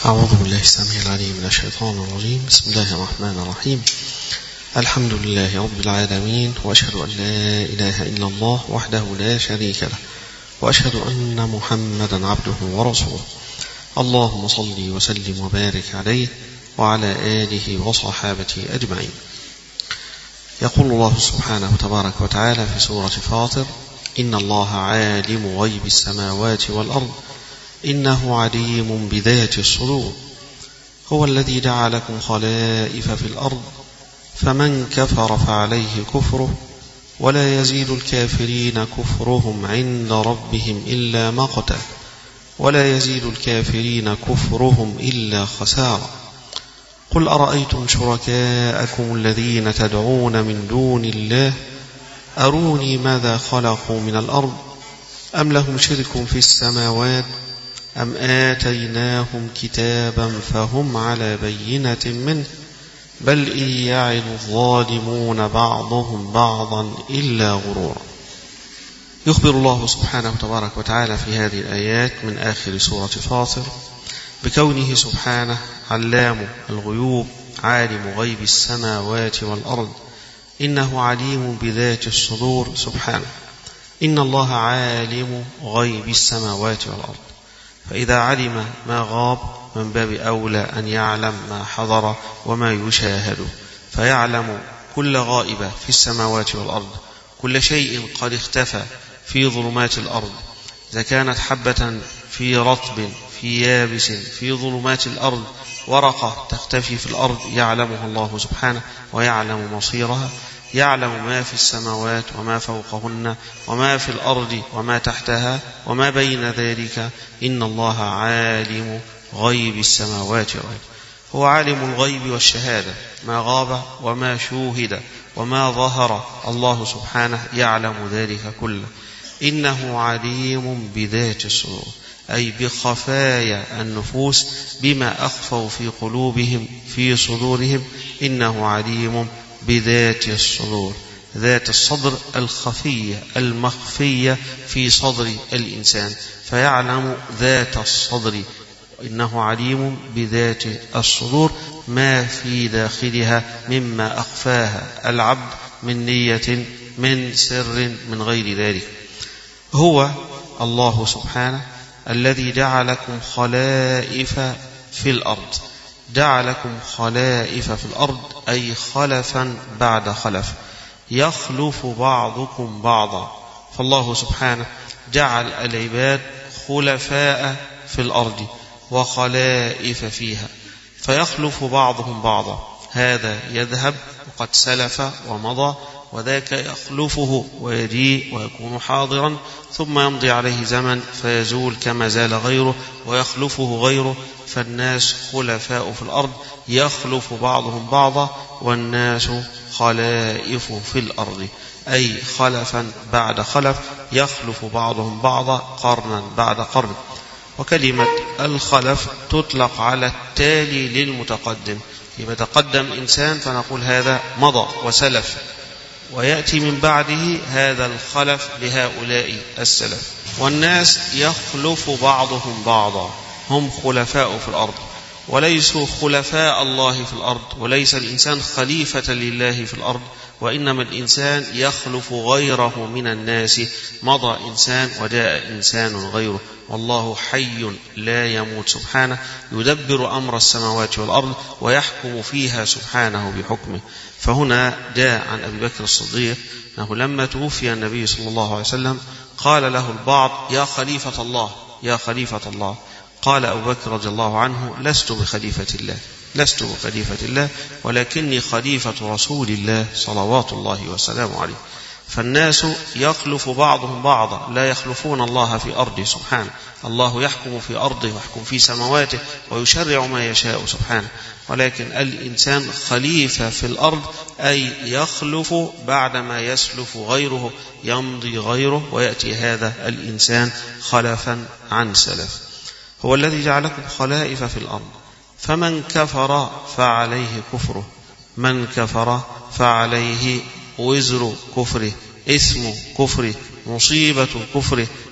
أعوذ بالله السميع العليم من الشيطان الرجيم. بسم الله الرحمن الرحيم. الحمد لله رب العالمين، وأشهد أن لا إله إلا الله وحده لا شريك له، وأشهد أن محمدا عبده ورسوله. اللهم صل وسلم وبارك عليه وعلى آله وصحابته أجمعين. يقول الله سبحانه تبارك وتعالى في سورة فاطر: إن الله عالم غيب السماوات والأرض إنه عليم بذات الصدور. هو الذي جعلكم خلائف في الأرض فمن كفر فعليه كفره ولا يزيد الكافرين كفرهم عند ربهم إلا مقتا ولا يزيد الكافرين كفرهم إلا خسارا. قل أرأيتم شركاءكم الذين تدعون من دون الله أروني ماذا خلقوا من الأرض أم لهم شرك في السماوات أم آتيناهم كتابا فهم على بينة منه بل إن يعد الظالمون بعضهم بعضا إلا غرورا. يخبر الله سبحانه تبارك وتعالى في هذه الآيات من آخر سورة فاطر بكونه سبحانه علام الغيوب، عالم غيب السماوات والأرض، إنه عليم بذات الصدور سبحانه. إن الله عالم غيب السماوات والأرض، فإذا علم ما غاب من باب أولى أن يعلم ما حضر وما يشاهد، فيعلم كل غائبة في السماوات والأرض، كل شيء قد اختفى في ظلمات الأرض، إذا كانت حبة في رطب في يابس في ظلمات الأرض، ورقة تختفي في الأرض يعلمها الله سبحانه ويعلم مصيرها، يعلم ما في السماوات وما فوقهن وما في الأرض وما تحتها وما بين ذلك. إن الله عالم غيب السماوات والأرض، هو عالم الغيب والشهادة، ما غاب وما شوهد وما ظهر، الله سبحانه يعلم ذلك كله. إنه عليم بذات الصدور، أي بخفايا النفوس، بما أخفوا في قلوبهم في صدورهم. إنه عليم بذات الصدور، ذات الصدر الخفية المخفية في صدر الإنسان، فيعلم ذات الصدر. إنه عليم بذات الصدور، ما في داخلها مما أخفاها العبد من نية من سر من غير ذلك. هو الله سبحانه الذي جعلكم خلائف في الأرض، جعلكم خلائف في الأرض أي خلفا بعد خلف، يخلف بعضكم بعضا. فالله سبحانه جعل العباد خلفاء في الأرض وخلائف فيها، فيخلف بعضهم بعضا، هذا يذهب وقد سلف ومضى، وذاك يخلفه ويجيء ويكون حاضرا، ثم يمضي عليه زمن فيزول كما زال غيره ويخلفه غيره. فالناس خلفاء في الأرض، يخلف بعضهم بعضا، والناس خلائف في الأرض، أي خلفا بعد خلف، يخلف بعضهم بعضا قرنا بعد قرن. وكلمة الخلف تطلق على التالي للمتقدم، إذا تقدم إنسان فنقول هذا مضى وسلف، ويأتي من بعده هذا الخلف لهؤلاء السلف. والناس يخلف بعضهم بعضا، هم خلفاء في الأرض وليسوا خلفاء الله في الأرض، وليس الإنسان خليفة لله في الأرض، وإنما الإنسان يخلف غيره من الناس. مضى إنسان وجاء إنسان غيره، والله حي لا يموت سبحانه، يدبر أمر السماوات والأرض ويحكم فيها سبحانه بحكمه. فهنا جاء عن أبي بكر الصديق أنه لما توفي النبي صلى الله عليه وسلم قال له البعض: يا خليفة الله، يا خليفة الله. قال أبو بكر رضي الله عنه: لست بخليفة الله، لست بخليفة الله، ولكني خليفة رسول الله صلوات الله وسلامه عليه. فالناس يخلف بعضهم بعضا، لا يخلفون الله في أرضه سبحانه. الله يحكم في أرضه ويحكم في سماواته ويشرع ما يشاء سبحانه، ولكن الإنسان خليفة في الأرض، أي يخلف بعدما يسلف غيره، يمضي غيره ويأتي هذا الإنسان خلفا عن سلف. هو الذي جعلكم خلائف في الأرض فمن كفر فعليه كفره، من كفر فعليه وزر كفره، اسم كفره، مصيبة كفره،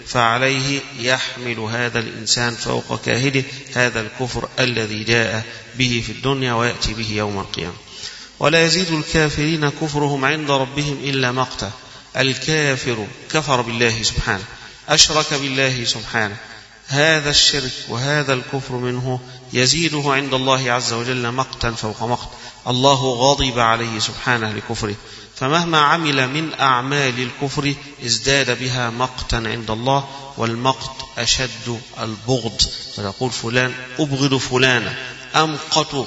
فعليه يحمل هذا الإنسان فوق كاهله هذا الكفر الذي جاء به في الدنيا ويأتي به يوم القيامة. ولا يزيد الكافرين كفرهم عند ربهم إلا مقتا. الكافر كفر بالله سبحانه، أشرك بالله سبحانه، هذا الشرك وهذا الكفر منه يزيده عند الله عز وجل مقتا فوق مقت. الله غضب عليه سبحانه لكفره، فمهما عمل من أعمال الكفر ازداد بها مقتا عند الله، والمقت أشد البغض. فنقول فلان أبغض فلانا، أمقت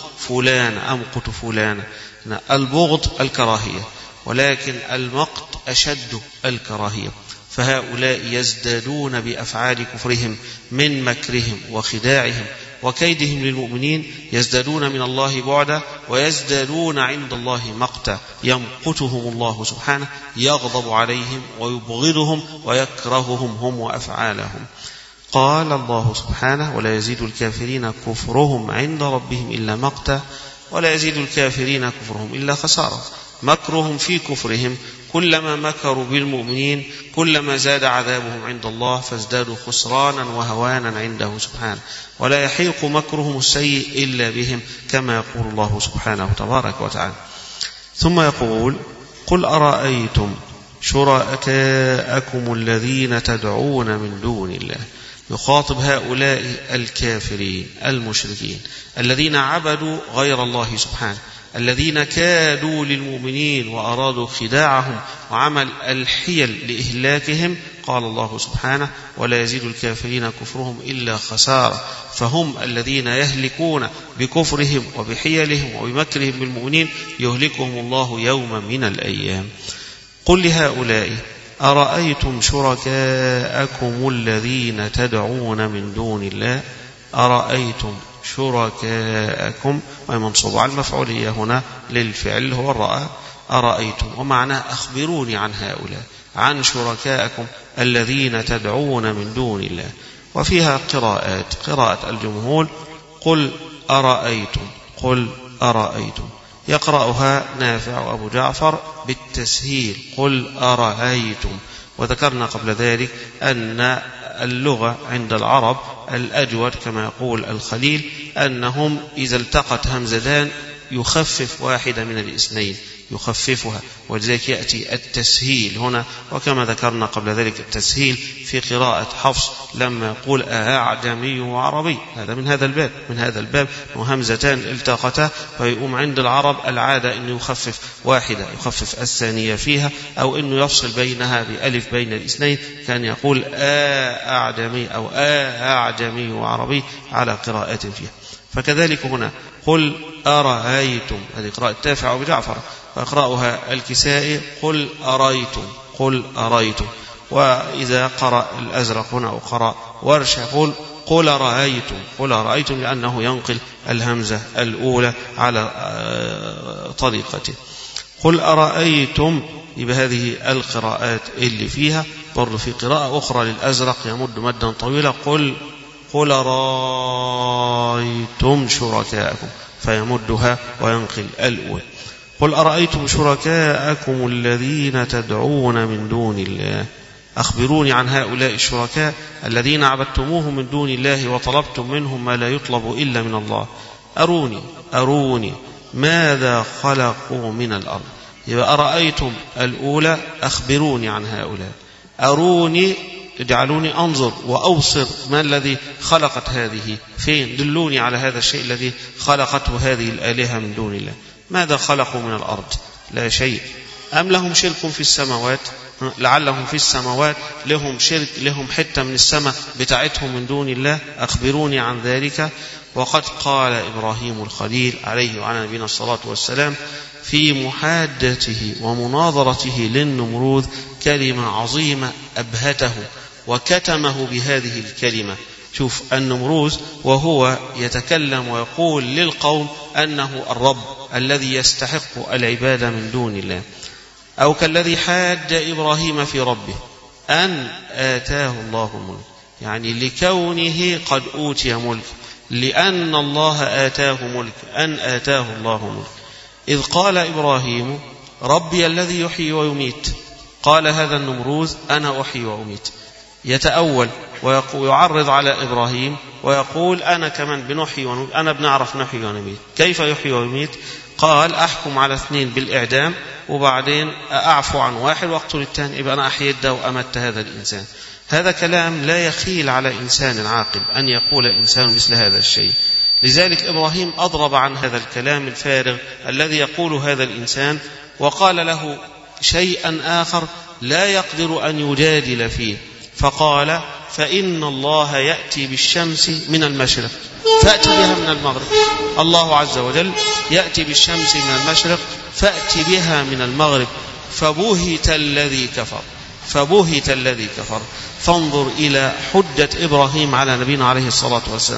فلانا. البغض الكراهية، ولكن المقت أشد الكراهية. فهؤلاء يزدادون بأفعال كفرهم من مكرهم وخداعهم وكيدهم للمؤمنين، يزدادون من الله بعدا ويزدادون عند الله مقتا، يمقتهم الله سبحانه، يغضب عليهم ويبغضهم ويكرههم هم وأفعالهم. قال الله سبحانه: ولا يزيد الكافرين كفرهم عند ربهم إلا مقتا، ولا يزيد الكافرين كفرهم إلا خسارة. مكرهم في كفرهم، كلما مكروا بالمؤمنين كلما زاد عذابهم عند الله، فازدادوا خسرانا وهوانا عنده سبحانه. ولا يحيق مكرهم السيء إلا بهم، كما يقول الله سبحانه تبارك وتعالى. ثم يقول: قل أرأيتم شركاءكم الذين تدعون من دون الله. يخاطب هؤلاء الكافرين المشركين الذين عبدوا غير الله سبحانه، الذين كادوا للمؤمنين وأرادوا خداعهم وعمل الحيل لإهلاكهم. قال الله سبحانه: ولا يزيد الكافرين كفرهم إلا خسارة. فهم الذين يهلكون بكفرهم وبحيلهم وبمكرهم بالمؤمنين، يهلكهم الله يوم من الأيام. قل لهؤلاء: أرأيتم شركاءكم الذين تدعون من دون الله. أرأيتم شركاءكم، ومنصوب على المفعولية هنا للفعل هو الرأى. أرأيتم ومعناه أخبروني عن هؤلاء، عن شركاءكم الذين تدعون من دون الله. وفيها قراءات: قراءة الجمهور: قل أرأيتم، قل أرأيتم. يقرأها نافع وأبو جعفر بالتسهيل: قل أرأيتم. وذكرنا قبل ذلك أن اللغة عند العرب الأجود كما يقول الخليل أنهم إذا التقت همزتان يخفف واحدة من الاثنين، يخففها، ولذلك يأتي التسهيل هنا. وكما ذكرنا قبل ذلك التسهيل في قراءة حفص لما يقول أعجمي وعربي، هذا من هذا الباب وهمزتان التقتا، فيقوم عند العرب العادة أن يخفف واحدة، يخفف الثانية فيها، أو أنه يفصل بينها بألف بين الاثنين، كان يقول أعجمي أو أعجمي وعربي على قراءة فيها. فكذلك هنا: قل أرأيتم، هذه قراءة تافع وبجعفر، ويقرأها الكسائي: قل أرأيتم، قل أرأيتم. وإذا قرأ الأزرق هنا أو قرأ ورشة: قل أرأيتم، قل أرأيتم، لأنه ينقل الهمزة الأولى على طريقته. قل أرأيتم، بهذه القراءات اللي فيها. برضو في قراءة أخرى للأزرق يمد مدا طويلا: قل أرأيتم شركاءكم، فيمدها وينقل الأول. قل أرأيتم شركاءكم الذين تدعون من دون الله. أخبروني عن هؤلاء الشركاء الذين عبدتموهم من دون الله وطلبتم منهم ما لا يطلب إلا من الله. أروني ماذا خلقوا من الأرض. يبقى أرأيتم الأولى أخبروني عن هؤلاء، أروني اجعلوني أنظر وأوصر ما الذي خلقت هذه، فين، دلوني على هذا الشيء الذي خلقته هذه الآلهة من دون الله. ماذا خلقوا من الأرض؟ لا شيء. أم لهم شرك في السماوات؟ لعلهم في السماوات لهم شرك، لهم حتة من السماء بتاعتهم من دون الله. أخبروني عن ذلك. وقد قال إبراهيم الخليل عليه وعلى نبينا الصلاة والسلام في محادته ومناظرته للنمروذ كلمة عظيمة أبهته وكتمه بهذه الكلمة. شوف النمروذ وهو يتكلم ويقول للقوم أنه الرب الذي يستحق العبادة من دون الله، أو كالذي حاج إبراهيم في ربه أن آتاه الله الملك، يعني لكونه قد أوتي ملك، لأن الله آتاه ملك، أن آتاه الله ملك. إذ قال إبراهيم ربي الذي يحيي ويميت، قال هذا النمروذ أنا أحيي وأميت. يتأول ويعرض على إبراهيم ويقول أنا كمان بنحيي ونميت، أنا بنعرف نحيي ونميت. كيف يحيي ويميت؟ قال أحكم على 2 بالإعدام وبعدين أعفو عن 1 وأقتل الثاني، يبقى أنا أحييت ده وأمت هذا الإنسان. هذا كلام لا يخيل على إنسان عاقل أن يقول إنسان مثل هذا الشيء. لذلك إبراهيم أضرب عن هذا الكلام الفارغ الذي يقول هذا الإنسان، وقال له شيئا آخر لا يقدر أن يجادل فيه، فقال فإن الله يأتي بالشمس من المشرق فأتي بها من المغرب. الله عز وجل يأتي بالشمس من المشرق فأتي بها من المغرب. فبهت الذي كفر، فبهت الذي كفر. فانظر إلى حجة إبراهيم على نبينا عليه الصلاة والسلام.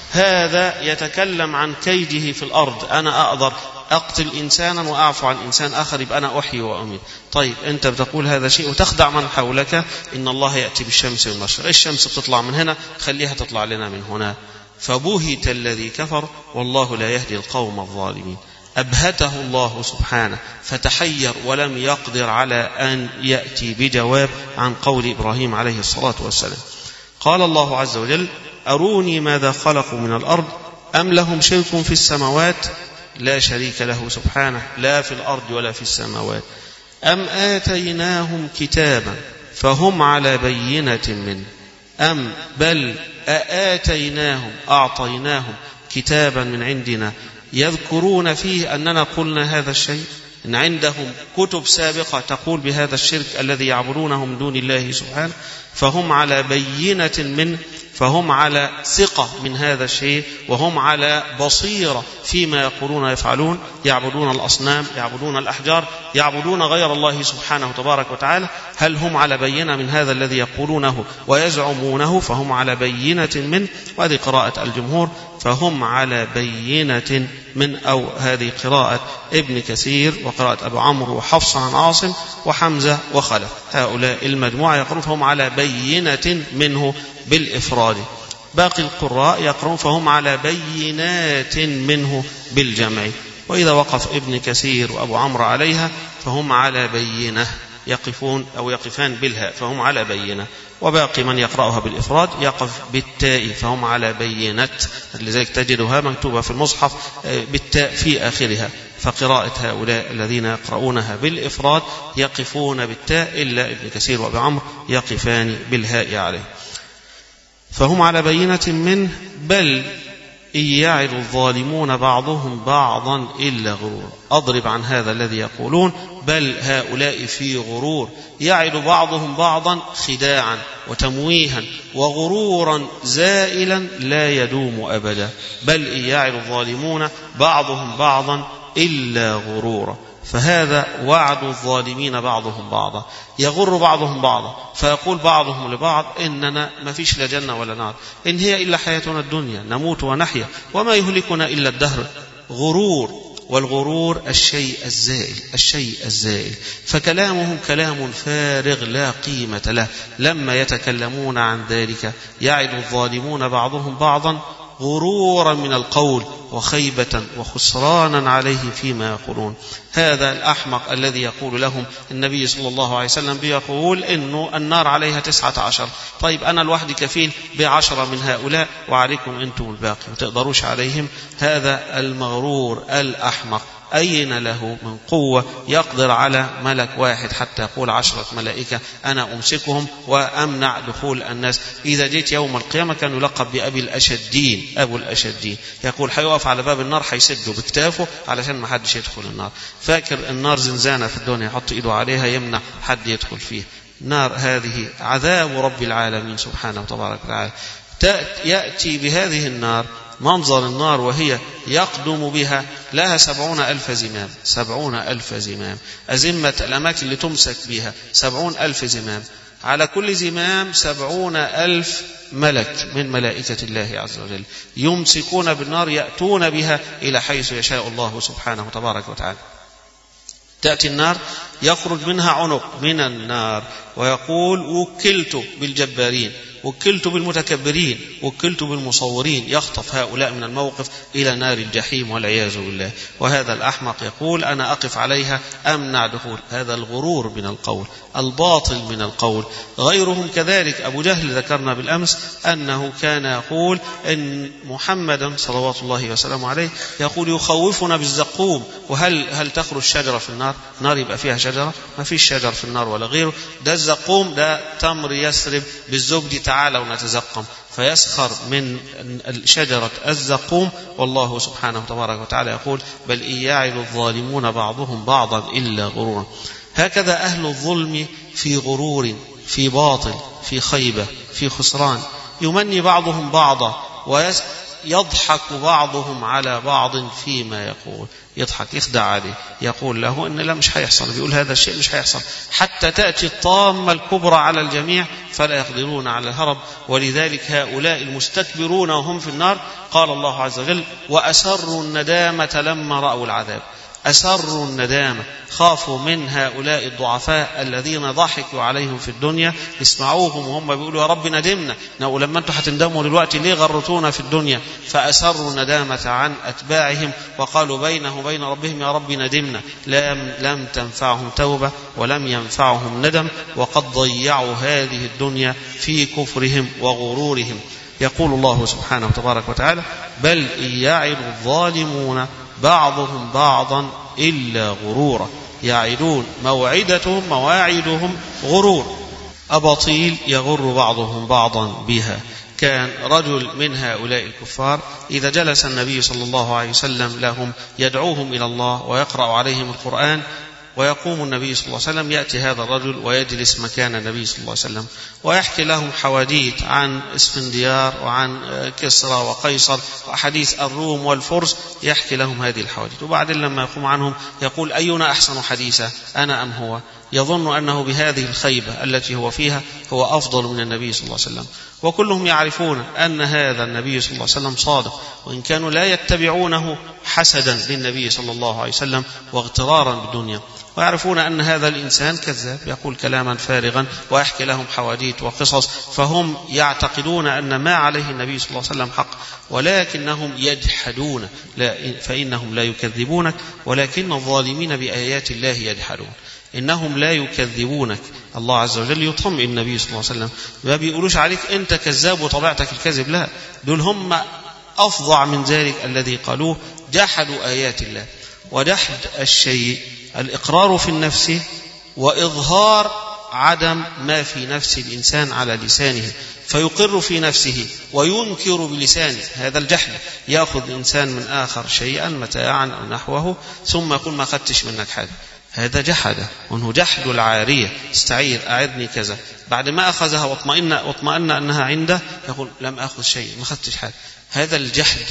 هذا يتكلم عن كيده في الأرض، أنا أقدر أقتل إنسانا وأعفو عن إنسان آخر، يبقى أنا أحيي وأميت. طيب أنت بتقول هذا شيء وتخدع من حولك. إن الله يأتي بالشمس من المشرق، الشمس بتطلع من هنا، خليها تطلع لنا من هنا. فبهت الذي كفر والله لا يهدي القوم الظالمين. أبهته الله سبحانه فتحير ولم يقدر على أن يأتي بجواب عن قول إبراهيم عليه الصلاة والسلام. قال الله عز وجل أروني ماذا خلقوا من الأرض أم لهم شرك في السماوات. لا شريك له سبحانه، لا في الأرض ولا في السماوات. أم آتيناهم كتابا فهم على بينة منه، أم بل آتيناهم أعطيناهم كتابا من عندنا يذكرون فيه أننا قلنا هذا الشيء. إن عندهم كتب سابقة تقول بهذا الشرك الذي يعبدونه من دون الله سبحانه، فهم على بينة منه، فهم على ثقة من هذا الشيء، وهم على بصيرة فيما يقولون يفعلون. يعبدون الأصنام، يعبدون الأحجار، يعبدون غير الله سبحانه تبارك وتعالى. هل هم على بينة من هذا الذي يقولونه ويزعمونه؟ فهم على بينة منه. وهذه قراءة الجمهور، فهم على بينة من، أو هذه قراءة ابن كثير وقراءة أبو عمرو وحفص عن عاصم وحمزة وخلف. هؤلاء المجموعة يقولون فهم على بينة منه بالإفراد. باقي القراء يقرون فهم على بينات منه بالجمع. وإذا وقف ابن كثير وأبو عمرو عليها فهم على بينة، يقفون أو يقفان بالهاء فهم على بينة. وباقي من يقرأها بالإفراد يقف بالتاء فهم على بينة، لذلك تجدها مكتوبة في المصحف بالتاء في آخرها. فقراءة هؤلاء الذين يقرؤونها بالإفراد يقفون بالتاء، إلا ابن كثير وأبو عمرو يقفان بالهاء عليه. فهم على بينة منه بل إن يعد الظالمون بعضهم بعضا إلا غرور. أضرب عن هذا الذي يقولون بل هؤلاء في غرور، يعد بعضهم بعضا خداعا وتمويها وغرورا زائلا لا يدوم أبدا. بل إن يعد الظالمون بعضهم بعضا إلا غرورا. فهذا وعد الظالمين بعضهم بعضا، يغر بعضهم بعضا، فيقول بعضهم لبعض إننا ما فيش لا جنة ولا نار، إن هي إلا حياتنا الدنيا نموت ونحيا وما يهلكنا إلا الدهر. غرور، والغرور الشيء الزائل، الشيء الزائل. فكلامهم كلام فارغ لا قيمة له. لما يتكلمون عن ذلك يعد الظالمون بعضهم بعضا غرورا من القول وخيبة وخسرانا عليه فيما يقولون. هذا الأحمق الذي يقول لهم النبي صلى الله عليه وسلم بيقول إنه النار عليها 19. طيب أنا الوحدي كفيل ب10 من هؤلاء وعليكم أنتم الباقي ما تقدروش عليهم. هذا المغرور الأحمق أين له من قوة يقدر على ملك واحد حتى يقول 10 ملائكة أنا أمسكهم وأمنع دخول الناس؟ إذا جيت يوم القيامة كان يلقب بأبي الأشدين، أبو الأشدين، يقول حيوقف على باب النار حيسده بكتافه علشان ما حدش يدخل النار. فاكر النار زنزانة في الدنيا يحط إيده عليها يمنع حد يدخل فيه. نار هذه عذاب رب العالمين سبحانه وتبارك وتعالى. يأتي بهذه النار، منظر النار وهي يقدم بها لها 70,000 زمام، 70,000 زمام. أزمة الأماكن اللي تمسك بها 70,000 زمام، على كل زمام 70,000 ملك من ملائكة الله عز وجل يمسكون بالنار يأتون بها إلى حيث يشاء الله سبحانه وتبارك وتعالى. تأتي النار يخرج منها عنق من النار ويقول وكلت بالجبارين، وكلت بالمتكبرين، وكلت بالمصورين، يخطف هؤلاء من الموقف إلى نار الجحيم والعياذ بالله. وهذا الأحمق يقول أنا أقف عليها أمنع دخول. هذا الغرور من القول، الباطل من القول. غيرهم كذلك. أبو جهل ذكرنا بالأمس أنه كان يقول إن محمدا صلوات الله وسلامه عليه يقول يخوفنا بالزقوم. وهل تخرج شجرة في النار؟ نار يبقى فيها شجرة؟ ما فيش شجر في النار ولا غيره. ده الزقوم ده تمر يسرب بالزبد، تعالوا نتزقم، فيسخر من شجرة الزقوم. والله سبحانه تبارك وتعالى يقول بل إن يعد الظالمون بعضهم بعضا إلا غرورا. هكذا أهل الظلم في غرور، في باطل، في خيبة، في خسران. يمني بعضهم بعضا ويضحك بعضهم على بعض فيما يقول. يضحك، يخدع عليه، يقول له إن لا مش هيحصل، بيقول هذا الشيء مش هيحصل، حتى تأتي الطامة الكبرى على الجميع فلا يقدرون على الهرب. ولذلك هؤلاء المستكبرون وهم في النار قال الله عز وجل وأسروا الندامة لما رأوا العذاب. أسروا الندامة، خافوا من هؤلاء الضعفاء الذين ضحكوا عليهم في الدنيا، اسمعوهم وهم بيقولوا يا رب ندمنا، لما أنتم هتندموا دلوقتي ليه غرتونا في الدنيا؟ فأسروا الندامة عن أتباعهم وقالوا بينه وبين ربهم يا رب ندمنا. لم تنفعهم توبة ولم ينفعهم ندم، وقد ضيعوا هذه الدنيا في كفرهم وغرورهم. يقول الله سبحانه تبارك وتعالى بل إن يعد الظالمون بعضهم بعضا إلا غرورا. يعدون، مواعيدهم غرور، أباطيل يغر بعضهم بعضا بها. كان رجل من هؤلاء الكفار إذا جلس النبي صلى الله عليه وسلم لهم يدعوهم إلى الله ويقرأ عليهم القرآن، ويقوم النبي صلى الله عليه وسلم يأتي هذا الرجل ويجلس مكان النبي صلى الله عليه وسلم ويحكي لهم حواديت عن اسفنديار وعن كسرى وقيصر وحديث الروم والفرس، يحكي لهم هذه الحواديت. وبعدين لما يقوم عنهم يقول أينا أحسن حديثا أنا أم هو؟ يظن أنه بهذه الخيبة التي هو فيها هو أفضل من النبي صلى الله عليه وسلم. وكلهم يعرفون أن هذا النبي صلى الله عليه وسلم صادق، وإن كانوا لا يتبعونه حسدا للنبي صلى الله عليه وسلم واغترارا بالدنيا، ويعرفون أن هذا الإنسان كذاب يقول كلاما فارغا ويحكي لهم حواديت وقصص، فهم يعتقدون أن ما عليه النبي صلى الله عليه وسلم حق، ولكنهم يجحدون. فإنهم لا يكذبونك ولكن الظالمين بآيات الله يجحدون. إنهم لا يكذبونك. الله عز وجل يطمئن النبي صلى الله عليه وسلم، ما بيقولوش عليك أنت كذاب وطبيعتك الكذب، لا، دول هم أفظع من ذلك الذي قالوه، جحدوا آيات الله. وجحد الشيء الإقرار في النفس وإظهار عدم ما في نفس الإنسان على لسانه، فيقر في نفسه وينكر بلسانه، هذا الجحد. يأخذ إنسان من آخر شيئا متاعا أو نحوه ثم يقول ما أخذتش منك حاجة، هذا جحده، وانه جحد العارية، استعير أعدني كذا، بعد ما أخذها واطمأن أنها عنده يقول لم أخذ شيء، ما أخذتش حاجة، هذا الجحد.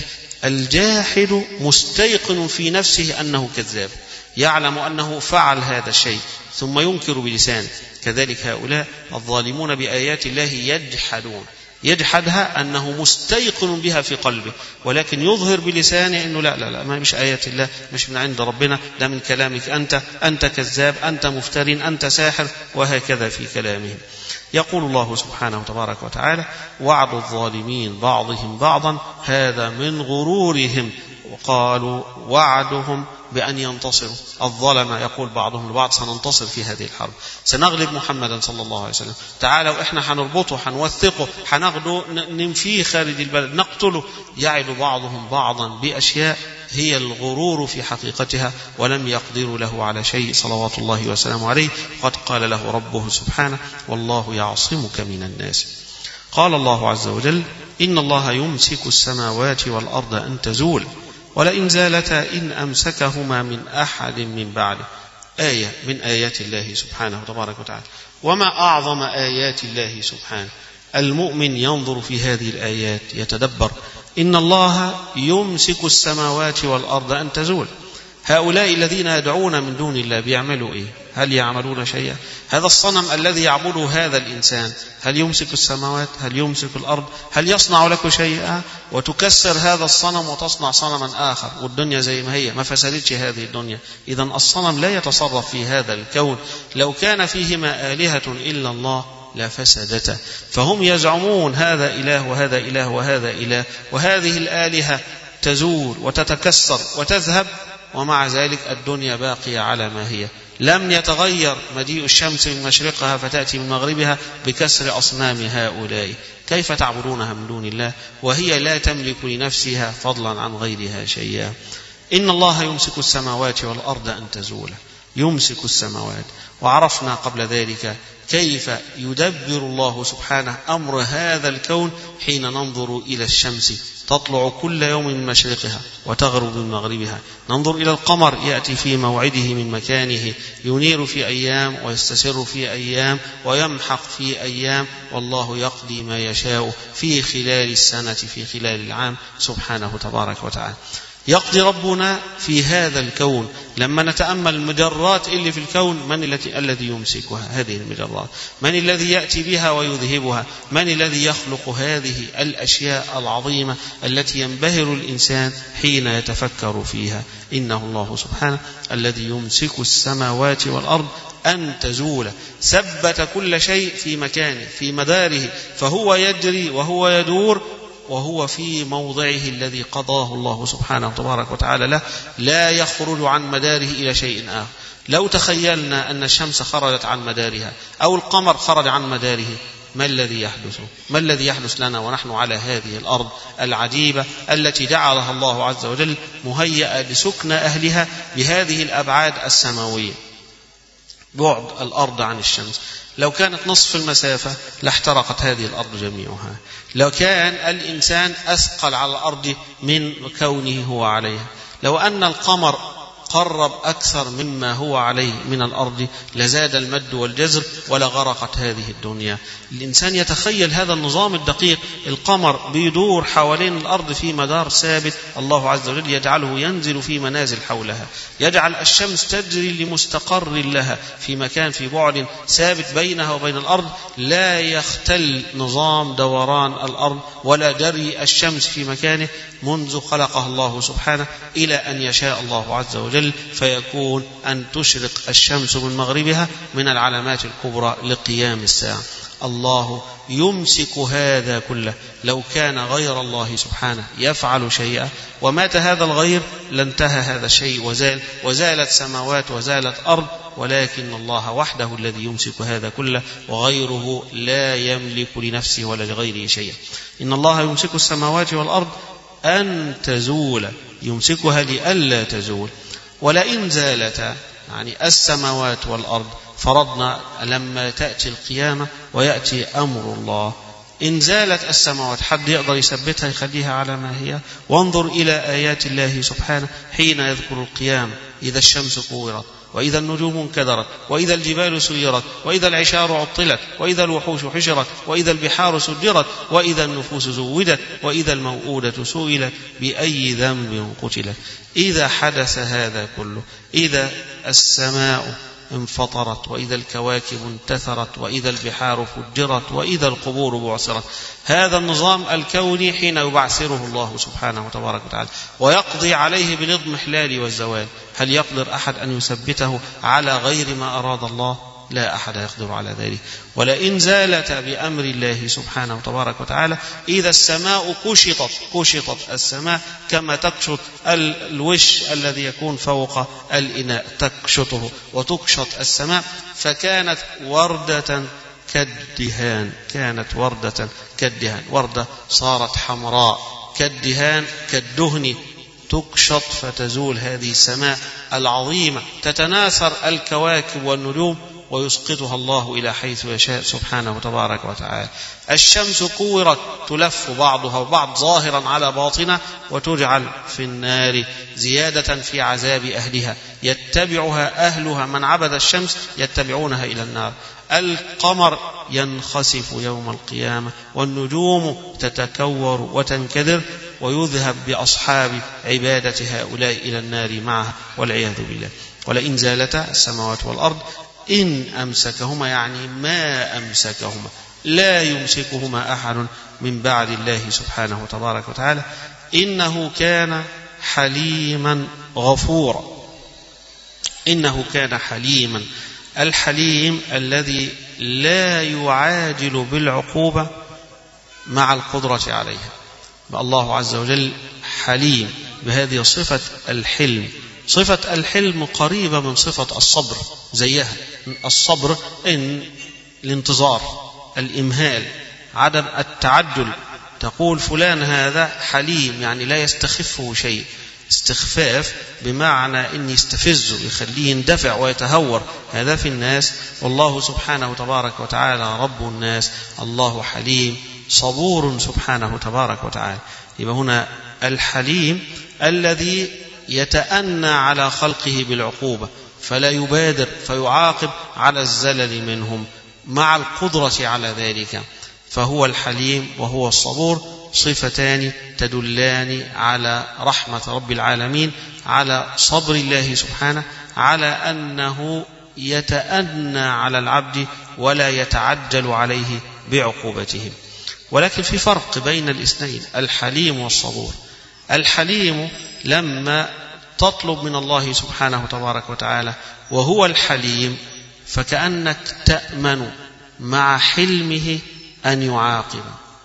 الجاحد مستيقن في نفسه أنه كذاب، يعلم أنه فعل هذا الشيء ثم ينكر بلسانه. كذلك هؤلاء الظالمون بآيات الله يجحدون، يجحدها أنه مستيقن بها في قلبه، ولكن يظهر بلسانه أنه لا لا لا، ما مش آيات الله، مش من عند ربنا، ده من كلامك أنت كذاب، أنت مفترين، أنت ساحر، وهكذا في كلامهم. يقول الله سبحانه تبارك وتعالى وعد الظالمين بعضهم بعضا هذا من غرورهم، وقالوا وعدهم بأن ينتصروا. الظلمة يقول بعضهم لبعض سننتصر في هذه الحرب، سنغلب محمدا صلى الله عليه وسلم، تعالوا إحنا هنربطه، هنوثقه، هناخده ننفيه خارج البلد، نقتله. يعد بعضهم بعضا بأشياء هي الغرور في حقيقتها، ولم يقدروا له على شيء صلوات الله وسلامه عليه. قد قال له ربه سبحانه والله يعصمك من الناس. قال الله عز وجل إن الله يمسك السماوات والأرض أن تزول ولئن زالتا إن أمسكهما من أحد من بعده. آية من آيات الله سبحانه تبارك وتعالى. وما أعظم آيات الله سبحانه. المؤمن ينظر في هذه الآيات يتدبر إن الله يمسك السماوات والأرض أن تزول. هؤلاء الذين يدعون من دون الله بيعملوا إيه؟ هل يعملون شيئا؟ هذا الصنم الذي يعبده هذا الإنسان هل يمسك السماوات؟ هل يمسك الأرض؟ هل يصنع لك شيئا؟ وتكسر هذا الصنم وتصنع صنما آخر، والدنيا زي ما هي، ما فسدتش هذه الدنيا. إذن الصنم لا يتصرف في هذا الكون. لو كان فيهما آلهة إلا الله لفسدتا. فهم يزعمون هذا إله وهذا إله وهذا إله، وهذه الآلهة تزول وتتكسر وتذهب، ومع ذلك الدنيا باقية على ما هي، لم يتغير مجيء الشمس من مشرقها فتأتي من مغربها بكسر أصنام هؤلاء. كيف تعبدونها من دون الله وهي لا تملك لنفسها فضلا عن غيرها شيئا؟ إن الله يمسك السماوات والأرض أن تزولا، يمسك السماوات. وعرفنا قبل ذلك كيف يدبر الله سبحانه أمر هذا الكون حين ننظر إلى الشمس تطلع كل يوم من مشرقها وتغرب من مغربها، ننظر إلى القمر يأتي في موعده من مكانه، ينير في أيام ويستسر في أيام ويمحق في أيام، والله يقضي ما يشاء في خلال السنة، في خلال العام، سبحانه تبارك وتعالى. يقضي ربنا في هذا الكون. لما نتأمل المجرات اللي في الكون، من الذي يمسكها هذه المجرات؟ من الذي يأتي بها ويذهبها؟ من الذي يخلق هذه الأشياء العظيمة التي ينبهر الإنسان حين يتفكر فيها؟ إنه الله سبحانه الذي يمسك السماوات والأرض أن تزول، ثبت كل شيء في مكانه في مداره، فهو يجري وهو يدور وهو في موضعه الذي قضاه الله سبحانه تبارك وتعالى له، لا يخرج عن مداره إلى شيء آخر. لو تخيلنا أن الشمس خرجت عن مدارها أو القمر خرج عن مداره، ما الذي يحدث؟ ما الذي يحدث لنا ونحن على هذه الأرض العجيبة التي جعلها الله عز وجل مهيئة لسكن أهلها بهذه الأبعاد السماوية؟ بعد الأرض عن الشمس لو كانت نصف المسافة لاحترقت هذه الأرض جميعها. لو كان الإنسان أثقل على الأرض من كونه هو عليها، لو أن القمر قرب أكثر مما هو عليه من الأرض لزاد المد والجزر ولغرقت هذه الدنيا. الإنسان يتخيل هذا النظام الدقيق، القمر بيدور حوالين الأرض في مدار ثابت، الله عز وجل يجعله ينزل في منازل حولها، يجعل الشمس تجري لمستقر لها في مكان في بعد ثابت بينها وبين الأرض، لا يختل نظام دوران الأرض ولا جري الشمس في مكانه منذ خلقها الله سبحانه إلى أن يشاء الله عز وجل فيكون أن تشرق الشمس من مغربها من العلامات الكبرى لقيام الساعة. الله يمسك هذا كله. لو كان غير الله سبحانه يفعل شيئا ومات هذا الغير لانتهى هذا الشيء وزالت سماوات وزالت أرض، ولكن الله وحده الذي يمسك هذا كله، وغيره لا يملك لنفسه ولا لغيره شيئا. إن الله يمسك السماوات والأرض أن تزول، يمسكها لألا تزول. ولئن زالتا، يعني السماوات والأرض، فرضنا لما تأتي القيامة ويأتي أمر الله، إن زالت السماوات حد يقدر يثبتها يخليها على ما هي؟ وانظر إلى آيات الله سبحانه حين يذكر القيامة، إذا الشمس كورت وإذا النجوم انكدرت وإذا الجبال سيرت وإذا العشار عطلت وإذا الوحوش حشرت وإذا البحار سجرت وإذا النفوس زودت وإذا الموءودة سئلت بأي ذنب قتلت. إذا حدث هذا كله، إذا السماء انفطرت وإذا الكواكب انتثرت وإذا البحار فجرت وإذا القبور بعثرت، هذا النظام الكوني حين يبعثره الله سبحانه وتبارك وتعالى ويقضي عليه بالاضمحلال والزوال، هل يقدر أحد أن يثبته على غير ما أراد الله؟ لا أحد يقدر على ذلك. ولئن زالت بأمر الله سبحانه وتبارك وتعالى، إذا السماء كشطت السماء كما تكشط الوش الذي يكون فوق الإناء، تكشطه وتكشط السماء، فكانت وردة كالدهان، كانت وردة كالدهان، وردة صارت حمراء كالدهان كالدهن، تكشط فتزول هذه السماء العظيمة، تتناثر الكواكب والنجوم ويسقطها الله إلى حيث يشاء سبحانه وتبارك وتعالى. الشمس كورت، تلف بعضها وبعض ظاهرا على باطنها وتجعل في النار زيادة في عذاب أهلها، يتبعها أهلها، من عبد الشمس يتبعونها إلى النار. القمر ينخسف يوم القيامة والنجوم تتكور وتنكدر ويذهب بأصحاب عبادة هؤلاء إلى النار معها والعياذ بالله. ولئن زالتا السماوات والأرض إن أمسكهما، يعني ما أمسكهما، لا يمسكهما أحد من بعد الله سبحانه وتبارك وتعالى، إنه كان حليما غفورا. إنه كان حليما، الحليم الذي لا يعاجل بالعقوبة مع القدرة عليها. الله عز وجل حليم بهذه صفة الحلم. صفة الحلم قريبة من صفة الصبر، زيها. الصبر إن الانتظار، الإمهال، عدم التعجل. تقول فلان هذا حليم، يعني لا يستخفه شيء. استخفاف بمعنى أن يستفزه، يخليه يندفع ويتهور، هذا في الناس. والله سبحانه تبارك وتعالى رب الناس، الله حليم صبور سبحانه تبارك وتعالى. يبقى هنا الحليم الذي يتأنى على خلقه بالعقوبة، فلا يبادر فيعاقب على الزلل منهم مع القدرة على ذلك، فهو الحليم وهو الصبور، صفتان تدلان على رحمة رب العالمين، على صبر الله سبحانه، على أنه يتأنى على العبد ولا يتعجل عليه بعقوبتهم. ولكن في فرق بين الاثنين، الحليم والصبور. الحليم لما تطلب من الله سبحانه تبارك وتعالى وهو الحليم، فكأنك تأمن مع حلمه أن يعاقب.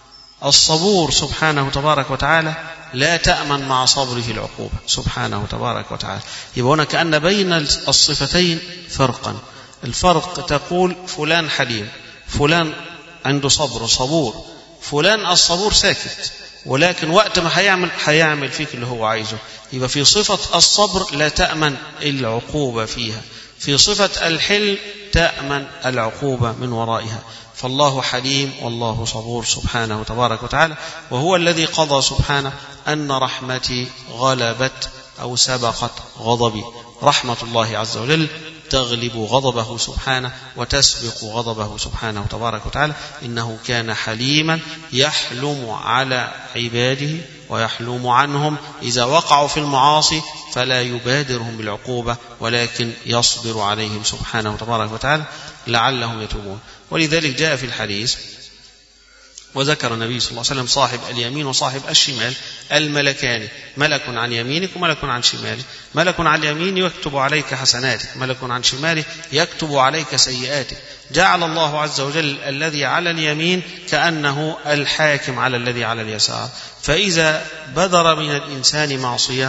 الصبور سبحانه تبارك وتعالى لا تأمن مع صبره العقوبة سبحانه تبارك وتعالى. يبقى هنا كأن بين الصفتين فرقا. الفرق تقول فلان حليم، فلان عنده صبر صبور، فلان الصبور ساكت، ولكن وقت ما هيعمل فيك اللي هو عايزه. يبقى في صفة الصبر لا تأمن العقوبة فيها، في صفة الحلم تأمن العقوبة من ورائها. فالله حليم والله صبور سبحانه تبارك وتعالى، وهو الذي قضى سبحانه أن رحمتي غلبت أو سبقت غضبي. رحمة الله عز وجل تغلب غضبه سبحانه وتسبق غضبه سبحانه تبارك وتعالى. إنه كان حليما يحلم على عباده ويحلم عنهم إذا وقعوا في المعاصي، فلا يبادرهم بالعقوبة ولكن يصبر عليهم سبحانه تبارك وتعالى لعلهم يتوبون. ولذلك جاء في الحديث وذكر النبي صلى الله عليه وسلم صاحب اليمين وصاحب الشمال الملكان، ملك عن يمينك وملك عن شمالك. ملك عن اليمين يكتب عليك حسناتك، ملك عن شمالك يكتب عليك سيئاتك. جعل الله عز وجل الذي على اليمين كأنه الحاكم على الذي على اليسار، فإذا بدر من الإنسان معصية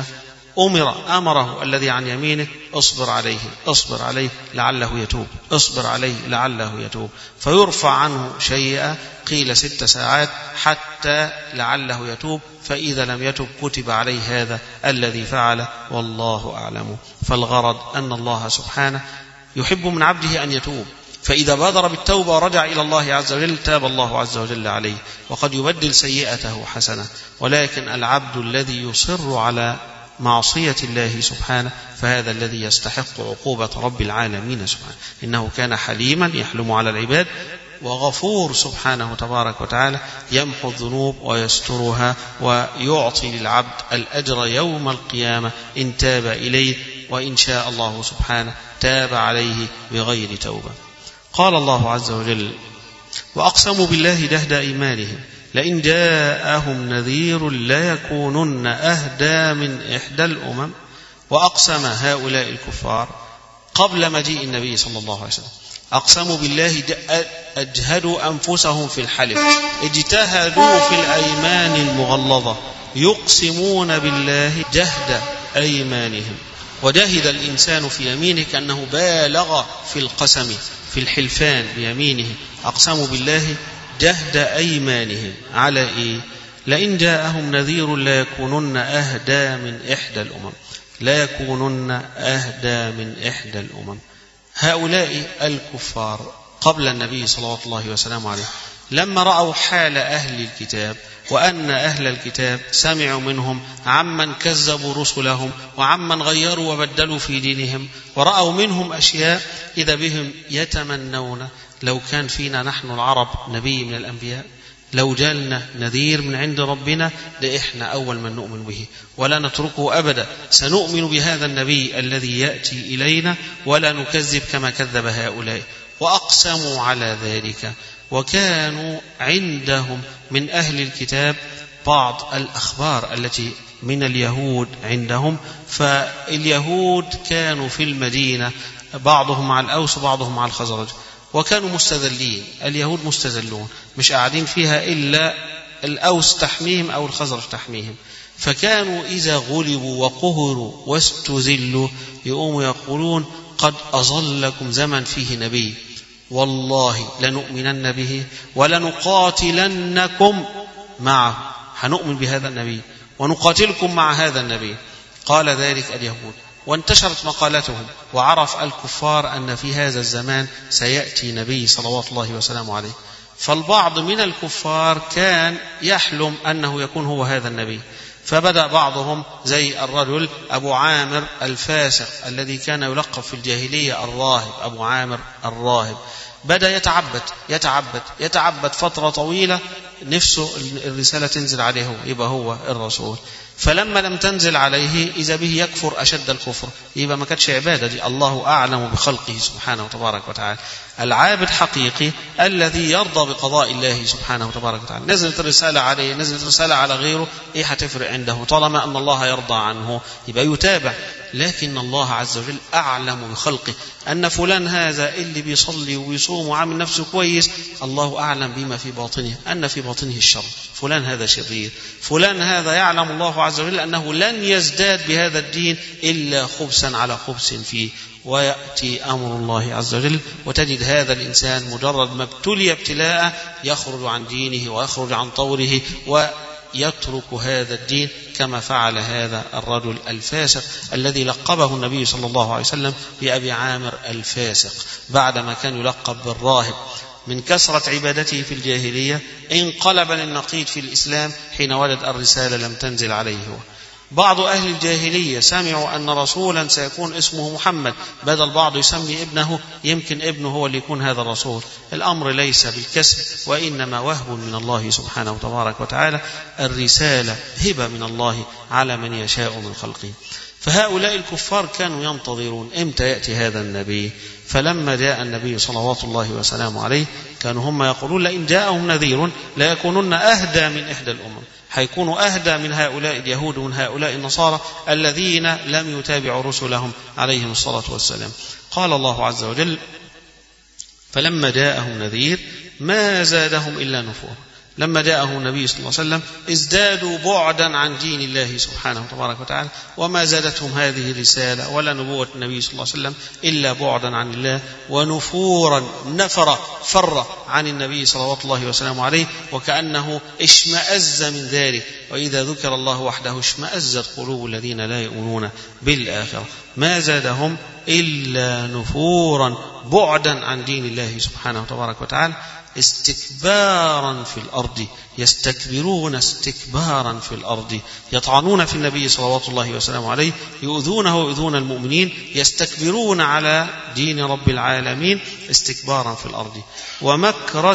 أمره الذي عن يمينه اصبر عليه لعله يتوب، اصبر عليه لعله يتوب، فيرفع عنه شيئا قيل 6 ساعات حتى لعله يتوب، فإذا لم يتب كتب عليه هذا الذي فعل، والله أعلم. فالغرض أن الله سبحانه يحب من عبده أن يتوب، فإذا بادر بالتوبة ورجع إلى الله عز وجل تاب الله عز وجل عليه، وقد يبدل سيئته حسنة. ولكن العبد الذي يصر على معصية الله سبحانه فهذا الذي يستحق عقوبة رب العالمين سبحانه. إنه كان حليما يحلم على العباد، وغفور سبحانه تبارك وتعالى يمحو الذنوب ويسترها ويعطي للعبد الأجر يوم القيامة إن تاب إليه، وإن شاء الله سبحانه تاب عليه بغير توبة. قال الله عز وجل وأقسموا بالله جهد أيمانهم لئن جاءهم نذير ليكونن أهدى من إحدى الأمم. وأقسم هؤلاء الكفار قبل مجيء النبي صلى الله عليه وسلم، أقسموا بالله أجهدوا أنفسهم في الحلف، اجتهدوا في الأيمان المغلظة، يقسمون بالله جهد أيمانهم. وجهد الإنسان في يمينه كأنه بالغ في القسم في الحلفان بيمينه. أقسموا بالله جهد أيمانهم على إيه؟ لئن جاءهم نذير لا يكونن أهدى من إحدى الأمم، لا يكونن أهدى من إحدى الأمم. هؤلاء الكفار قبل النبي صلى الله عليه وسلم عليه لما رأوا حال أهل الكتاب، وأن أهل الكتاب سمعوا منهم عمن كذبوا رسلهم وعمن غيروا وبدلوا في دينهم، ورأوا منهم أشياء إذا بهم يتمنون لو كان فينا نحن العرب نبي من الأنبياء، لو جالنا نذير من عند ربنا لإحنا أول من نؤمن به ولا نتركه أبدا، سنؤمن بهذا النبي الذي يأتي إلينا ولا نكذب كما كذب هؤلاء. وأقسموا على ذلك، وكانوا عندهم من أهل الكتاب بعض الأخبار التي من اليهود عندهم. فاليهود كانوا في المدينة بعضهم مع الأوس وبعضهم مع الخزرج، وكانوا مستذلين، اليهود مستذلون مش قاعدين فيها إلا الأوس تحميهم أو الخزرج تحميهم، فكانوا إذا غلبوا وقهروا واستذلوا يقوموا يقولون قد أظلكم زمن فيه نبي، والله لنؤمنن به ولنقاتلنكم معه، هنؤمن بهذا النبي ونقاتلكم مع هذا النبي. قال ذلك اليهود وانتشرت مقالتهم، وعرف الكفار أن في هذا الزمان سيأتي نبي صلوات الله وسلامه عليه. فالبعض من الكفار كان يحلم أنه يكون هو هذا النبي، فبدأ بعضهم زي الرجل أبو عامر الفاسق الذي كان يلقب في الجاهلية الراهب، أبو عامر الراهب، بدأ يتعبد فترة طويلة، نفسه الرسالة تنزل عليه يبقى هو الرسول. فلما لم تنزل عليه إذا به يكفر أشد الكفر، يبقى ما كانتش عبادة دي، الله أعلم بخلقه سبحانه وتبارك وتعالى. العابد حقيقي الذي يرضى بقضاء الله سبحانه وتبارك وتعالى. نزلت الرسالة عليه، نزلت رسالة على غيره، إيه هتفرق عنده؟ طالما أن الله يرضى عنه يبقى يتابع. لكن الله عز وجل أعلم بخلقه، أن فلان هذا اللي بيصلي ويصوم وعامل نفسه كويس، الله أعلم بما في باطنه، أن في باطنه الشر، فلان هذا شرير، فلان هذا يعلم الله عز وجل أنه لن يزداد بهذا الدين إلا خبثا على خبث فيه. ويأتي أمر الله عز وجل وتجد هذا الإنسان مجرد ما ابتلي ابتلاء يخرج عن دينه ويخرج عن طوره ويترك هذا الدين، كما فعل هذا الرجل الفاسق الذي لقبه النبي صلى الله عليه وسلم بأبي عامر الفاسق، بعدما كان يلقب بالراهب من كثرة عبادته في الجاهلية، انقلب للنقيض في الإسلام حين وجد الرسالة لم تنزل عليه. بعض أهل الجاهلية سمعوا أن رسولا سيكون اسمه محمد، بدل البعض يسمي ابنه، يمكن ابنه هو اللي يكون هذا الرسول. الأمر ليس بالكسب، وإنما وهب من الله سبحانه وتبارك وتعالى، الرسالة هبة من الله على من يشاء من خلقه. فهؤلاء الكفار كانوا ينتظرون إمتى يأتي هذا النبي. فلما جاء النبي صلوات الله وسلامه عليه كانوا هم يقولون لئن جاءهم نذير لا يكونن أهدى من إحدى الأمم، هيكونوا أهدى من هؤلاء اليهود ومن هؤلاء النصارى الذين لم يتابعوا رسلهم عليهم الصلاة والسلام. قال الله عز وجل فلما جاءهم نذير ما زادهم إلا نفورا. لما جاءه النبي صلى الله عليه وسلم ازدادوا بعدا عن دين الله سبحانه وتبارك وتعالى، وما زادتهم هذه الرسالة ولا نبوة النبي صلى الله عليه وسلم إلا بعدا عن الله ونفورا، فر عن النبي صلوات الله وسلامه عليه، وكأنه اشمأز من ذلك. وإذا ذكر الله وحده اشمأزت قلوب الذين لا يؤمنون بالآخرة. ما زادهم إلا نفورا، بعدا عن دين الله سبحانه وتبارك وتعالى، استكبارا في الأرض، يستكبرون استكبارا في الأرض، يطعنون في النبي صلوات الله وسلامه عليه، يؤذونه ويؤذون المؤمنين، يستكبرون على دين رب العالمين استكبارا في الأرض. ومكر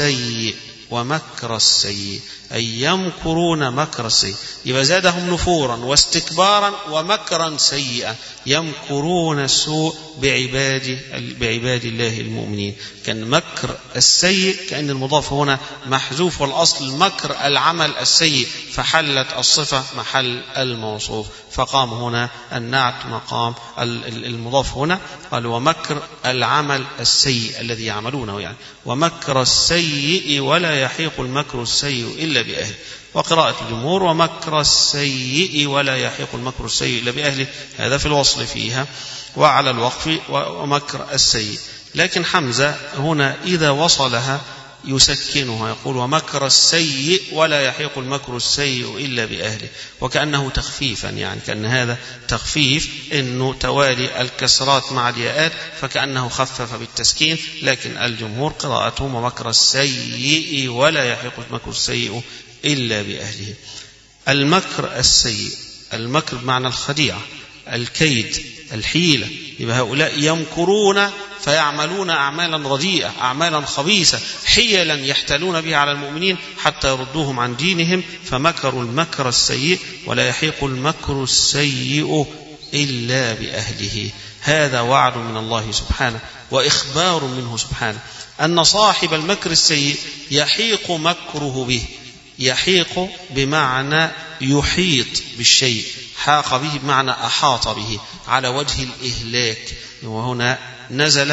السيء أي يمكرون مكر السيء، يبقى زادهم نفورا واستكبارا ومكرا سيئا، يمكرون السوء بعباد الله المؤمنين. كان مكر السيء كأن المضاف هنا محذوف، والأصل مكر العمل السيء، فحلت الصفة محل الموصوف، فقام هنا النعت مقام المضاف هنا. قال ومكر العمل السيء الذي يعملونه، يعني ومكر السيء ولا يحيق المكر السيء إلا بأهله. وقراءة الجمهور ومكر السيء ولا يحيق المكر السيء إلا بأهله، هذا في الوصل فيها، وعلى الوقف ومكر السيء. لكن حمزة هنا إذا وصلها يسكنها، يقول ومكر السيء ولا يحيق المكر السيء إلا بأهله، وكأنه تخفيفا، يعني كأن هذا تخفيف، إنه توالي الكسرات مع الياءات، فكأنه خفف بالتسكين. لكن الجمهور قراءتهم ومكر السيء ولا يحيق المكر السيء إلا بأهله. المكر السيء، المكر بمعنى الخديعة، الكيد، الحيلة. يبقى هؤلاء يمكرون فيعملون أعمالا رديئة، أعمالا خبيثة، حيلا يحتالون بها على المؤمنين حتى يردوهم عن دينهم، فمكروا المكر السيء ولا يحيق المكر السيء إلا بأهله. هذا وعد من الله سبحانه وإخبار منه سبحانه أن صاحب المكر السيء يحيق مكره به. يحيق بمعنى يحيط بالشيء، حاق به بمعنى أحاط به على وجه الإهلاك. وهنا نزل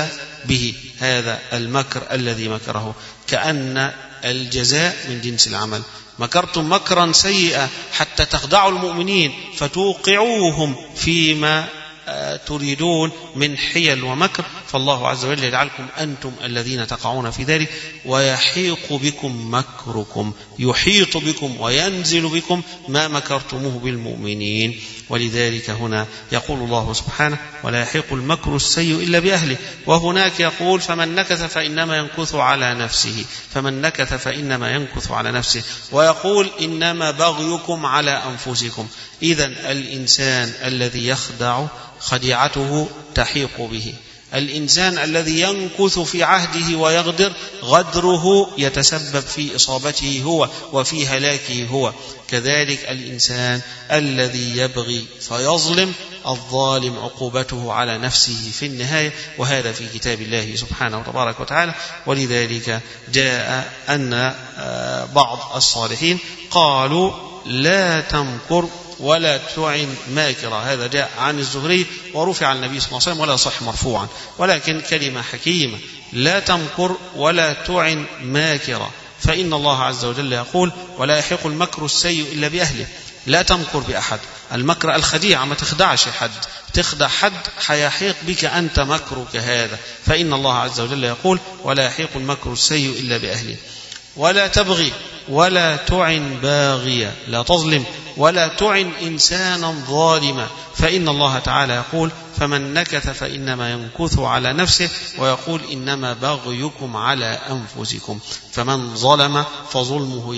به هذا المكر الذي مكره، كأن الجزاء من جنس العمل. مكرتم مكرا سيئا حتى تخدعوا المؤمنين فتوقعوهم فيما تريدون من حيل ومكر، فالله عز وجل يجعلكم أنتم الذين تقعون في ذلك، ويحيق بكم مكركم، يحيط بكم وينزل بكم ما مكرتموه بالمؤمنين. ولذلك هنا يقول الله سبحانه: ولا يحيق المكر السيء إلا بأهله. وهناك يقول: فمن نكث فإنما ينكث على نفسه، فمن نكث فإنما ينكث على نفسه. ويقول: إنما بغيكم على أنفسكم. إذن الإنسان الذي يخدع خديعته تحيق به، الإنسان الذي ينكث في عهده ويغدر غدره يتسبب في إصابته هو وفي هلاكه هو. كذلك الإنسان الذي يبغي فيظلم، الظالم عقوبته على نفسه في النهاية، وهذا في كتاب الله سبحانه وتبارك وتعالى. ولذلك جاء أن بعض الصالحين قالوا: لا تمكر ولا تعن ماكرا. هذا جاء عن الزهري ورفع عن النبي صلى الله عليه وسلم ولا صح مرفوعا، ولكن كلمة حكيمة: لا تمكر ولا تعن ماكرا، فإن الله عز وجل يقول: ولا يحيق المكر السيء إلا بأهله. لا تمكر بأحد، المكر الخديعة، ما تخدعش حد، تخدع حد حيحيق بك أنت مكرك هذا، فإن الله عز وجل يقول: ولا يحيق المكر السيء إلا بأهله. ولا تبغي ولا تعن باغيا، لا تظلم ولا تعن إنسانا ظالما، فإن الله تعالى يقول: فمن نكث فإنما ينكث على نفسه، ويقول: إنما بغيكم على أنفسكم. فمن ظلم فظلمه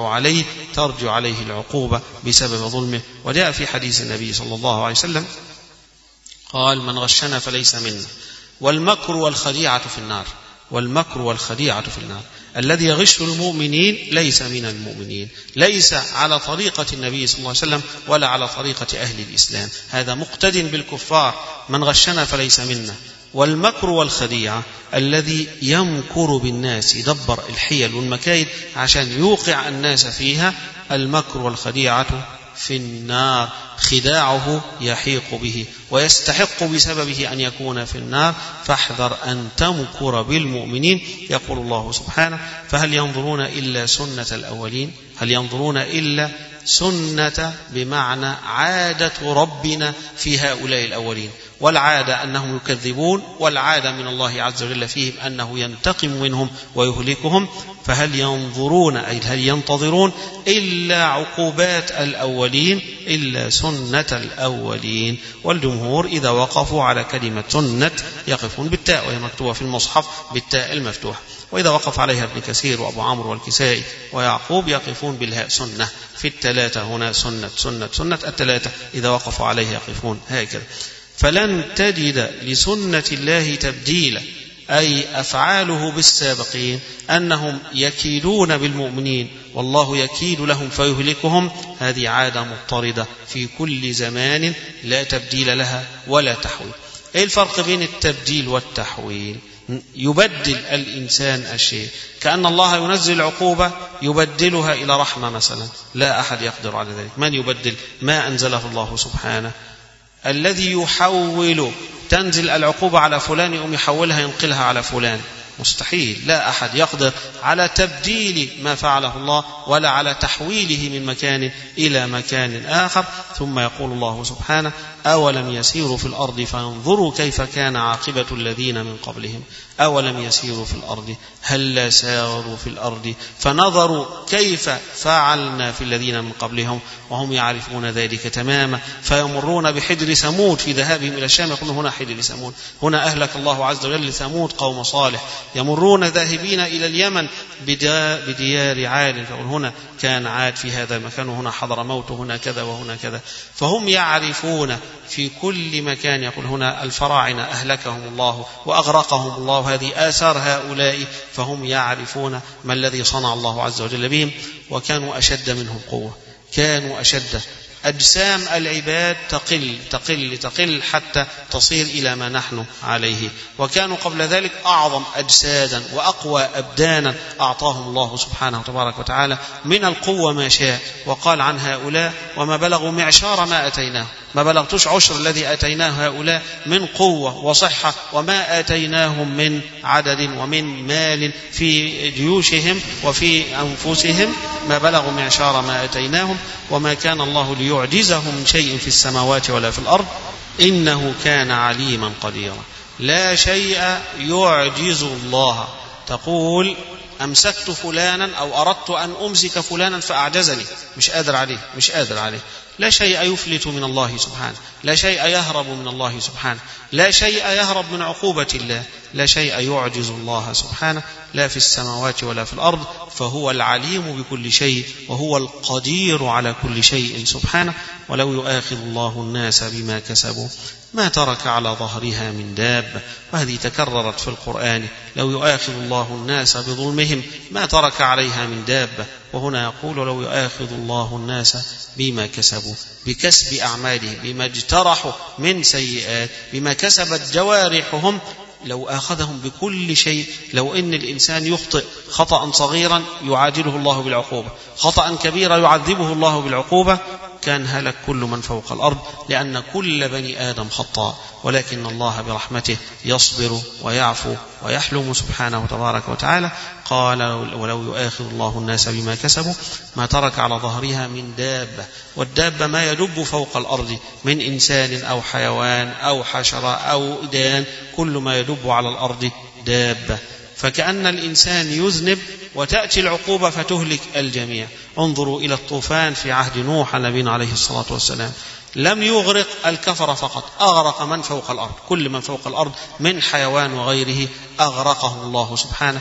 ترجع عليه العقوبة بسبب ظلمه. وجاء في حديث النبي صلى الله عليه وسلم قال: من غشنا فليس منا. والمكر والخديعة في النار، والمكر والخديعة في النار. الذي يغش المؤمنين ليس من المؤمنين، ليس على طريقة النبي صلى الله عليه وسلم ولا على طريقة أهل الإسلام، هذا مقتد بالكفار. من غشنا فليس منا. والمكر والخديعة الذي يمكر بالناس، يدبر الحيل والمكايد عشان يوقع الناس فيها، المكر والخديعة في النار، خداعه يحيق به ويستحق بسببه أن يكون في النار، فاحذر أن تمكر بالمؤمنين. يقول الله سبحانه: فهل ينظرون إلا سنة الأولين. هل ينظرون إلا سنة بمعنى عادة ربنا في هؤلاء الأولين، والعادة أنهم يكذبون، والعادة من الله عز وجل فيهم أنه ينتقم منهم ويهلكهم. فهل ينظرون أي هل ينتظرون إلا عقوبات الأولين، إلا سنة الأولين. والجمهور إذا وقفوا على كلمة سنة يقفون بالتاء، وهي مكتوبة في المصحف بالتاء المفتوحة، وإذا وقف عليها ابن كثير وأبو عمرو والكسائي ويعقوب يقفون بالهاء سنة. في الثلاثة هنا سنة سنة سنة، الثلاثة إذا وقفوا عليها يقفون هكذا. فلن تجد لسنة الله تبديلا، أي أفعاله بالسابقين أنهم يكيدون بالمؤمنين والله يكيد لهم فيهلكهم، هذه عادة مضطردة في كل زمان لا تبديل لها ولا تحويل. إيه الفرق بين التبديل والتحويل؟ يبدل الإنسان الشيء، كأن الله ينزل عقوبة يبدلها إلى رحمة مثلا، لا أحد يقدر على ذلك. من يبدل ما أنزله الله سبحانه؟ الذي يحول، تنزل العقوبة على فلان يقوم يحولها ينقلها على فلان، مستحيل، لا أحد يقدر على تبديل ما فعله الله ولا على تحويله من مكان إلى مكان آخر. ثم يقول الله سبحانه: أولم يسيروا في الأرض فينظروا كيف كان عاقبة الذين من قبلهم. أولم يسيروا في الأرض، هل ساروا في الأرض فنظروا كيف فعلنا في الذين من قبلهم وهم يعرفون ذلك تماما، فيمرون بحجر ثمود في ذهابهم إلى الشام، يقولون هنا حجر ثمود، هنا أهلك الله عز وجل ثمود قوم صالح. يمرون ذاهبين إلى اليمن بديار عاد، فيقول هنا كان عاد في هذا المكان، وهنا حضر موت، هنا كذا وهنا كذا. فهم يعرفون في كل مكان، يقول هنا الفراعنة أهلكهم الله وأغرقهم الله، هذه آثار هؤلاء، فهم يعرفون ما الذي صنع الله عز وجل بهم. وكانوا أشد منهم قوة، كانوا أشد أجسام العباد تقل حتى تصير إلى ما نحن عليه. وكانوا قبل ذلك أعظم أجسادا وأقوى أبدانا أعطاهم الله سبحانه وتبارك وتعالى من القوة ما شاء. وقال عن هؤلاء وما بلغوا معشار ما أتيناه، ما بلغتوش عشر الذي أتيناه هؤلاء من قوة وصحة، وما آتيناهم من عدد ومن مال في جيوشهم وفي أنفسهم، ما بلغوا معشار ما آتيناهم. وما كان الله ليعجزه من شيء في السماوات ولا في الأرض إنه كان عليما قديرا. لا شيء يعجز الله. تقول أمسكت فلانا أو أردت أن أمسك فلانا فأعجزني، مش قادر عليه. لا شيء يفلت من الله سبحانه، لا شيء يهرب من الله سبحانه، لا شيء يهرب من عقوبة الله، لا شيء يعجز الله سبحانه لا في السماوات ولا في الأرض. فهو العليم بكل شيء وهو القدير على كل شيء سبحانه. ولو يؤاخذ الله الناس بما كسبوا ما ترك على ظهرها من دابة. وهذه تكررت في القرآن: لو يؤاخذ الله الناس بظلمهم ما ترك عليها من دابة. وهنا يقول: لو يؤاخذ الله الناس بما كسبوا، بكسب أعمالهم، بما اجترحوا من سيئات، بما كسبت جوارحهم. لو آخذهم بكل شيء، لو إن الإنسان يخطئ خطأ صغيرا يعاجله الله بالعقوبة، خطأ كبيرا يعذبه الله بالعقوبة، كان هلك كل من فوق الأرض، لأن كل بني آدم خطاء. ولكن الله برحمته يصبر ويعفو ويحلم سبحانه تبارك وتعالى. قال: ولو يؤاخذ الله الناس بما كسبوا ما ترك على ظهرها من دابة. والدابة ما يدب فوق الأرض من إنسان أو حيوان أو حشرة أو إدان، كل ما يدب على الأرض دابة. فكأن الإنسان يذنب وتأتي العقوبة فتهلك الجميع. انظروا إلى الطوفان في عهد نوح نبينا عليه الصلاة والسلام، لم يغرق الكفر فقط، أغرق من فوق الأرض، كل من فوق الأرض من حيوان وغيره أغرقه الله سبحانه.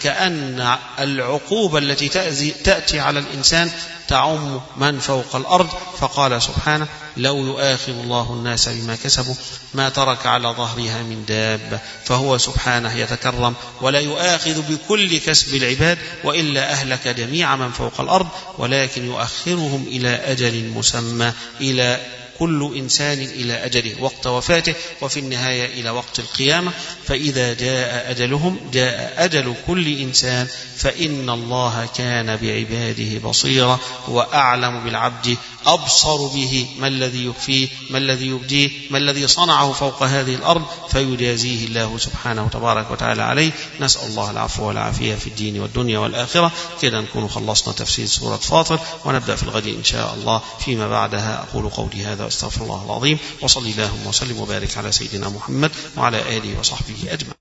فكأن العقوبة التي تأتي على الإنسان تعم من فوق الأرض. فقال سبحانه: لو يؤاخذ الله الناس بما كسبوا ما ترك على ظهرها من دابة. فهو سبحانه يتكرم ولا يؤاخذ بكل كسب العباد، وإلا أهلك جميع من فوق الأرض، ولكن يؤخرهم إلى أجل مسمى، إلى كل إنسان إلى أجله وقت وفاته، وفي النهاية إلى وقت القيامة. فإذا جاء أجلهم جاء أجل كل إنسان، فإن الله كان بعباده بصيرا وأعلم بالعبد، أبصر به ما الذي يخفيه ما الذي يبديه ما الذي صنعه فوق هذه الأرض، فيجازيه الله سبحانه وتبارك وتعالى عليه. نسأل الله العفو والعافية في الدين والدنيا والآخرة. كده نكون خلصنا تفسير سورة فاطر، ونبدأ في الغد إن شاء الله فيما بعدها. أقول قولي هذا واستغفر الله العظيم، وصلي اللهم وسلم وبارك على سيدنا محمد وعلى آله وصحبه أجمعين.